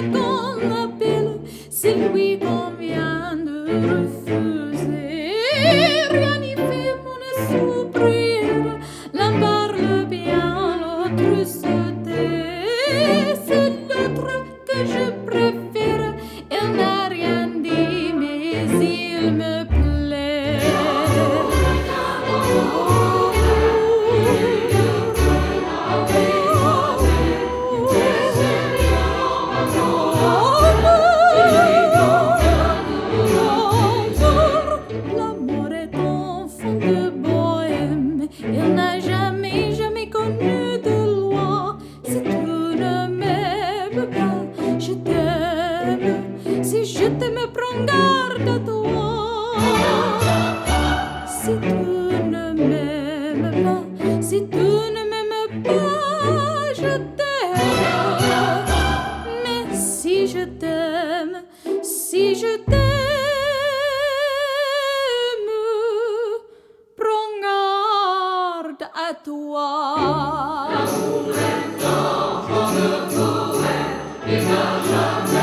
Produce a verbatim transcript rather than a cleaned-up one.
qu'on appelle, c'est lui qu'on vient de refuser. Rien n'y fait mon sourire, l'un parle bien, l'autre se tait. C'est l'autre que je préfère, elle n'a rien dit, mais il me plaît. L'amour est un fond de bohème, il n'a jamais, jamais connu de loi. Si tu ne m'aimes pas, je t'aime. Si je t'aime, prends garde à toi. Si tu ne m'aimes pas, si tu ne m'aimes pas, je t'aime. Mais si je t'aime, si je t'aime, prends garde à toi. L'amour est un vent de poème, il n'a jamais